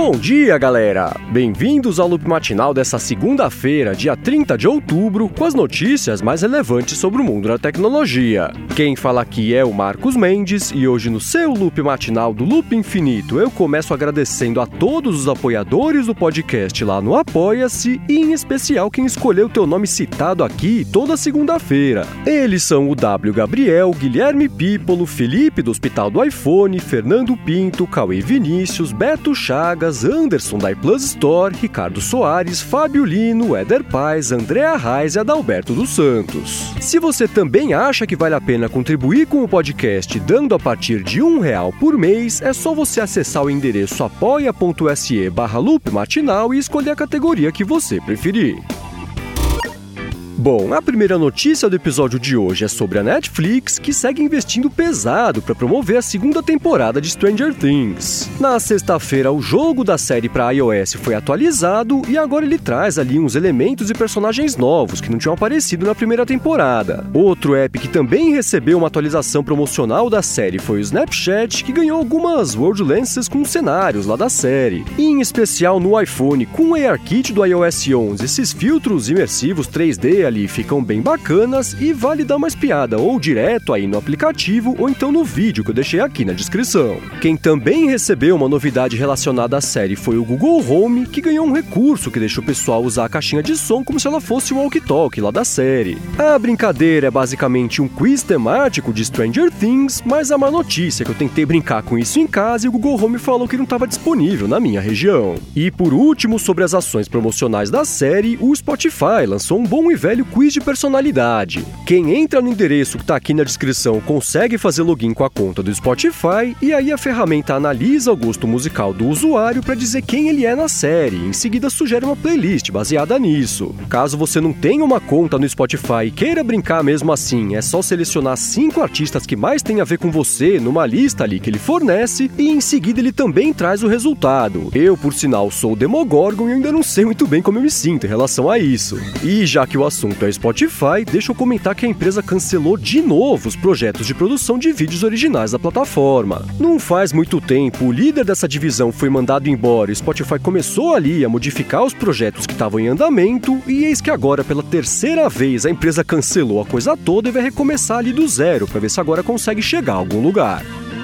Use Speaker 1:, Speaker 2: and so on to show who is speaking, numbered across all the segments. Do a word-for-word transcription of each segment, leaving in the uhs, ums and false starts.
Speaker 1: Bom dia, galera! Bem-vindos ao Loop Matinal dessa segunda-feira, dia trinta de outubro, com as notícias mais relevantes sobre o mundo da tecnologia. Quem fala aqui é o Marcos Mendes e hoje no seu Loop Matinal do Loop Infinito eu começo agradecendo a todos os apoiadores do podcast lá no Apoia-se e em especial quem escolheu o teu nome citado aqui toda segunda-feira. Eles são o W. Gabriel, Guilherme Pípolo, Felipe do Hospital do iPhone, Fernando Pinto, Cauê Vinícius, Beto Chagas, Anderson da iPlus Store, Ricardo Soares, Fábio Lino, Éder Paz, Andréa Reis e Adalberto dos Santos. Se você também acha que vale a pena contribuir com o podcast dando a partir de um real por mês, é só você acessar o endereço apoia.se barra loop matinal e escolher a categoria que você preferir. Bom, a primeira notícia do episódio de hoje é sobre a Netflix, que segue investindo pesado para promover a segunda temporada de Stranger Things. Na sexta-feira, o jogo da série para iOS foi atualizado e agora ele traz ali uns elementos e personagens novos que não tinham aparecido na primeira temporada. Outro app que também recebeu uma atualização promocional da série foi o Snapchat, que ganhou algumas World Lenses com cenários lá da série. E em especial no iPhone, com o ARKit do iOS onze, esses filtros imersivos três D ali ficam bem bacanas e vale dar uma espiada ou direto aí no aplicativo ou então no vídeo que eu deixei aqui na descrição. Quem também recebeu uma novidade relacionada à série foi o Google Home, que ganhou um recurso que deixa o pessoal usar a caixinha de som como se ela fosse o walkie-talkie lá da série. A brincadeira é basicamente um quiz temático de Stranger Things, mas a má notícia é que eu tentei brincar com isso em casa e o Google Home falou que não estava disponível na minha região. E por último, sobre as ações promocionais da série, o Spotify lançou um bom e velho quiz de personalidade. Quem entra no endereço que está aqui na descrição consegue fazer login com a conta do Spotify e aí a ferramenta analisa o gosto musical do usuário para dizer quem ele é na série. Em seguida sugere uma playlist baseada nisso. Caso você não tenha uma conta no Spotify e queira brincar mesmo assim, é só selecionar cinco artistas que mais têm a ver com você numa lista ali que ele fornece e em seguida ele também traz o resultado. Eu, por sinal, sou o Demogorgon e ainda não sei muito bem como eu me sinto em relação a isso. E já que o assunto é Spotify, deixa eu comentar que a empresa cancelou de novo os projetos de produção de vídeos originais da plataforma. Não faz muito tempo, o líder dessa divisão foi mandado embora e o Spotify começou ali a modificar os projetos que estavam em andamento e eis que agora, pela terceira vez, a empresa cancelou a coisa toda e vai recomeçar ali do zero para ver se agora consegue chegar a algum lugar.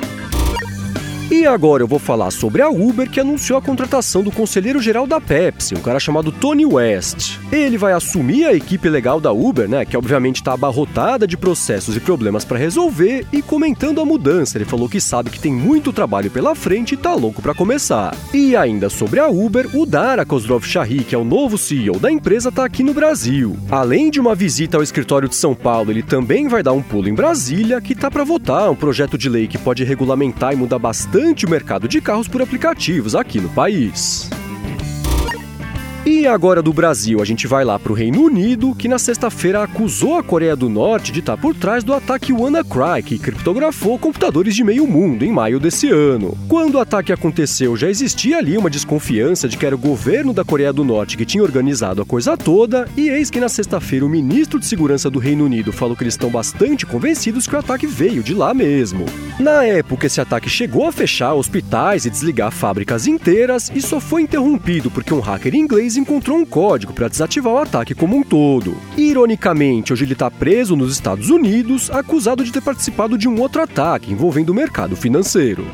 Speaker 1: E agora eu vou falar sobre a Uber, que anunciou a contratação do conselheiro-geral da Pepsi, um cara chamado Tony West. Ele vai assumir a equipe legal da Uber, né, que obviamente está abarrotada de processos e problemas para resolver, e comentando a mudança, ele falou que sabe que tem muito trabalho pela frente e tá louco para começar. E ainda sobre a Uber, o Dara Khosrowshahi, que é o novo C E O da empresa, tá aqui no Brasil. Além de uma visita ao escritório de São Paulo, ele também vai dar um pulo em Brasília, que tá para votar um projeto de lei que pode regulamentar e mudar bastante o mercado de carros por aplicativos aqui no país. E agora do Brasil, a gente vai lá para o Reino Unido, que na sexta-feira acusou a Coreia do Norte de estar por trás do ataque WannaCry, que criptografou computadores de meio mundo em maio desse ano. Quando o ataque aconteceu, já existia ali uma desconfiança de que era o governo da Coreia do Norte que tinha organizado a coisa toda, e eis que na sexta-feira o ministro de Segurança do Reino Unido falou que eles estão bastante convencidos que o ataque veio de lá mesmo. Na época, esse ataque chegou a fechar hospitais e desligar fábricas inteiras, e só foi interrompido porque um hacker inglês encontrou um código para desativar o ataque como um todo. Ironicamente, hoje ele está preso nos Estados Unidos, acusado de ter participado de um outro ataque envolvendo o mercado financeiro.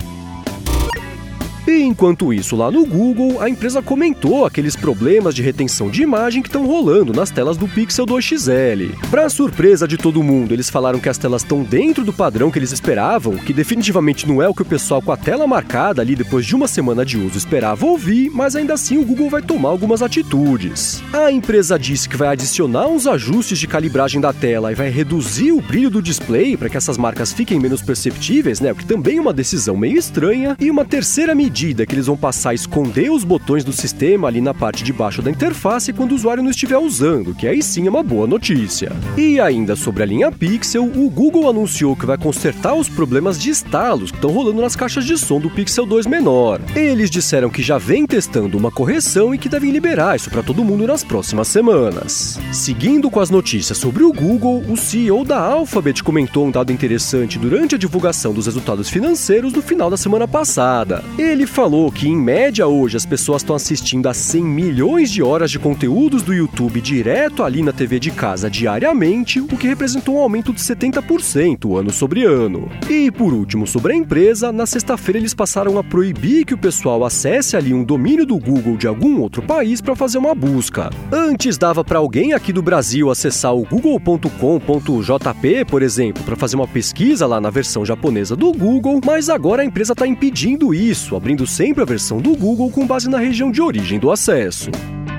Speaker 1: E enquanto isso, lá no Google, a empresa comentou aqueles problemas de retenção de imagem que estão rolando nas telas do Pixel dois X L. Para surpresa de todo mundo, eles falaram que as telas estão dentro do padrão que eles esperavam, que definitivamente não é o que o pessoal com a tela marcada ali depois de uma semana de uso esperava ouvir, mas ainda assim o Google vai tomar algumas atitudes. A empresa disse que vai adicionar uns ajustes de calibragem da tela e vai reduzir o brilho do display para que essas marcas fiquem menos perceptíveis, né? O que também é uma decisão meio estranha. E uma terceira medida que eles vão passar a esconder os botões do sistema ali na parte de baixo da interface quando o usuário não estiver usando, que aí sim é uma boa notícia. E ainda sobre a linha Pixel, o Google anunciou que vai consertar os problemas de estalos que estão rolando nas caixas de som do Pixel dois menor. Eles disseram que já vem testando uma correção e que devem liberar isso para todo mundo nas próximas semanas. Seguindo com as notícias sobre o Google, o C E O da Alphabet comentou um dado interessante durante a divulgação dos resultados financeiros no final da semana passada. Ele falou que, em média, hoje as pessoas estão assistindo a cem milhões de horas de conteúdos do YouTube direto ali na T V de casa diariamente, o que representou um aumento de setenta por cento ano sobre ano. E, por último, sobre a empresa, na sexta-feira eles passaram a proibir que o pessoal acesse ali um domínio do Google de algum outro país para fazer uma busca. Antes dava para alguém aqui do Brasil acessar o google ponto com ponto j p, por exemplo, para fazer uma pesquisa lá na versão japonesa do Google, mas agora a empresa está impedindo isso, abrindo sempre a versão do Google com base na região de origem do acesso.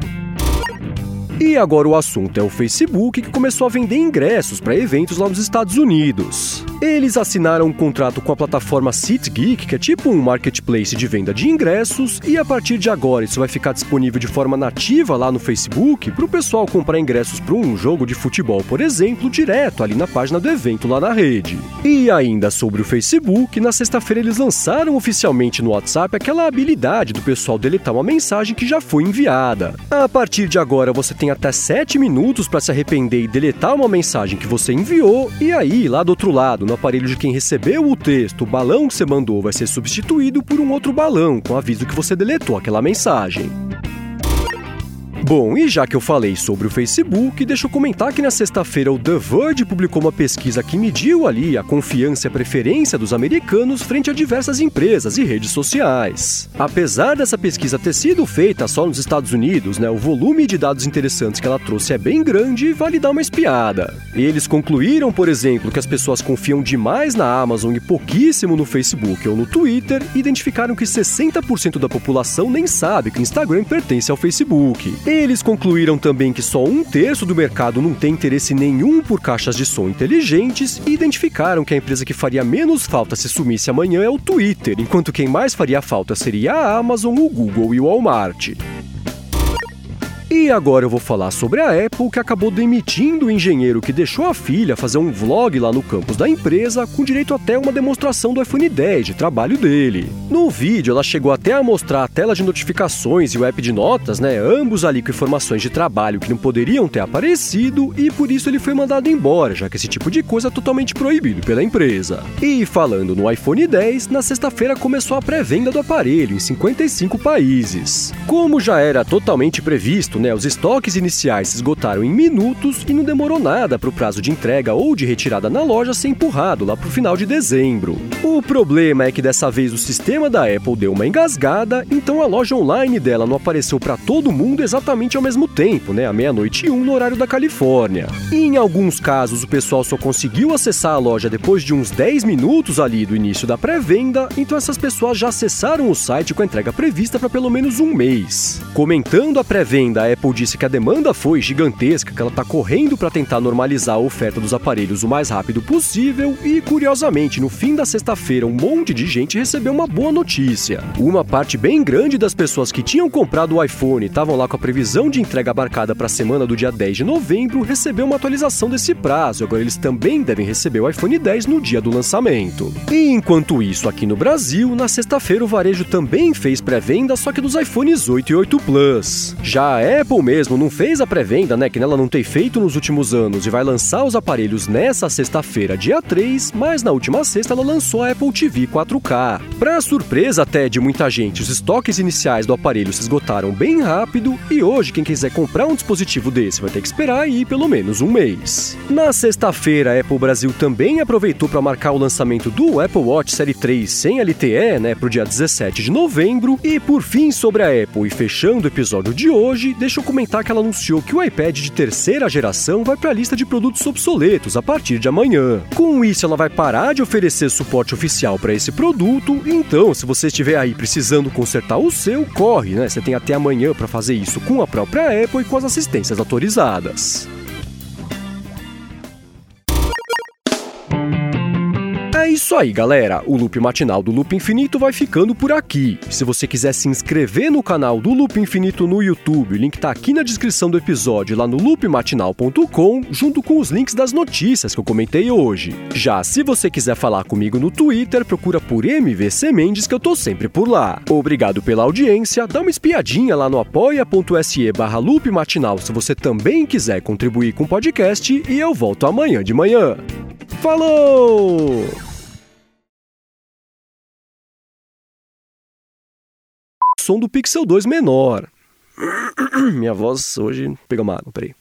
Speaker 1: E agora o assunto é o Facebook, que começou a vender ingressos para eventos lá nos Estados Unidos. Eles assinaram um contrato com a plataforma SeatGeek, que é tipo um marketplace de venda de ingressos, e a partir de agora isso vai ficar disponível de forma nativa lá no Facebook para o pessoal comprar ingressos para um jogo de futebol, por exemplo, direto ali na página do evento lá na rede. E ainda sobre o Facebook, na sexta-feira eles lançaram oficialmente no WhatsApp aquela habilidade do pessoal deletar uma mensagem que já foi enviada. A partir de agora você tem até sete minutos para se arrepender e deletar uma mensagem que você enviou, e aí, lá do outro lado, no aparelho de quem recebeu o texto, o balão que você mandou vai ser substituído por um outro balão, com aviso que você deletou aquela mensagem. Bom, e já que eu falei sobre o Facebook, deixa eu comentar que na sexta-feira o The Verge publicou uma pesquisa que mediu ali a confiança e a preferência dos americanos frente a diversas empresas e redes sociais. Apesar dessa pesquisa ter sido feita só nos Estados Unidos, né, o volume de dados interessantes que ela trouxe é bem grande e vale dar uma espiada. Eles concluíram, por exemplo, que as pessoas confiam demais na Amazon e pouquíssimo no Facebook ou no Twitter, e identificaram que sessenta por cento da população nem sabe que o Instagram pertence ao Facebook. Eles concluíram também que só um terço do mercado não tem interesse nenhum por caixas de som inteligentes, e identificaram que a empresa que faria menos falta se sumisse amanhã é o Twitter, enquanto quem mais faria falta seria a Amazon, o Google e o Walmart. E agora eu vou falar sobre a Apple, que acabou demitindo o engenheiro que deixou a filha fazer um vlog lá no campus da empresa, com direito até uma demonstração do iPhone dez de trabalho dele. No vídeo, ela chegou até a mostrar a tela de notificações e o app de notas, né, ambos ali com informações de trabalho que não poderiam ter aparecido, e por isso ele foi mandado embora, já que esse tipo de coisa é totalmente proibido pela empresa. E falando no iPhone dez, na sexta-feira começou a pré-venda do aparelho em cinquenta e cinco países. Como já era totalmente previsto, Né, os estoques iniciais se esgotaram em minutos e não demorou nada para o prazo de entrega ou de retirada na loja ser empurrado lá para o final de dezembro. O problema é que dessa vez o sistema da Apple deu uma engasgada, então a loja online dela não apareceu para todo mundo exatamente ao mesmo tempo, né, à meia-noite e um no horário da Califórnia. E em alguns casos o pessoal só conseguiu acessar a loja depois de uns dez minutos ali do início da pré-venda, então essas pessoas já acessaram o site com a entrega prevista para pelo menos um mês. Comentando a pré-venda, a Apple disse que a demanda foi gigantesca, que ela está correndo para tentar normalizar a oferta dos aparelhos o mais rápido possível, e, curiosamente, no fim da sexta-feira, um monte de gente recebeu uma boa notícia. Uma parte bem grande das pessoas que tinham comprado o iPhone e estavam lá com a previsão de entrega marcada para a semana do dia dez de novembro, recebeu uma atualização desse prazo. Agora eles também devem receber o iPhone dez no dia do lançamento. E enquanto isso, aqui no Brasil, na sexta-feira o varejo também fez pré-venda, só que dos iPhones oito e oito Plus. Já a Apple mesmo não fez a pré-venda, né, que ela não tem feito nos últimos anos, e vai lançar os aparelhos nessa sexta-feira, dia três, mas na última sexta ela lançou a Apple T V quatro K. Pra surpresa até de muita gente, os estoques iniciais do aparelho se esgotaram bem rápido, e hoje quem quiser comprar um dispositivo desse vai ter que esperar aí pelo menos um mês. Na sexta-feira, a Apple Brasil também aproveitou para marcar o lançamento do Apple Watch Série três sem L T E, né, pro dia dezessete de novembro, e por fim sobre a Apple e fechando o episódio de hoje, deixa eu comentar que ela anunciou que o iPad de terceira geração vai para a lista de produtos obsoletos a partir de amanhã. Com isso, ela vai parar de oferecer suporte oficial para esse produto, então se você estiver aí precisando consertar o seu, corre, né? Você tem até amanhã para fazer isso com a própria Apple e com as assistências autorizadas. É isso aí, galera. O Loop Matinal do Loop Infinito vai ficando por aqui. Se você quiser se inscrever no canal do Loop Infinito no YouTube, o link tá aqui na descrição do episódio, lá no loop matinal ponto com, junto com os links das notícias que eu comentei hoje. Já se você quiser falar comigo no Twitter, procura por M V C Mendes, que eu tô sempre por lá. Obrigado pela audiência, dá uma espiadinha lá no apoia.se barra Loop Matinal se você também quiser contribuir com o podcast, e eu volto amanhã de manhã. Falou! som do Pixel dois menor. Minha voz hoje pegou uma água, peraí.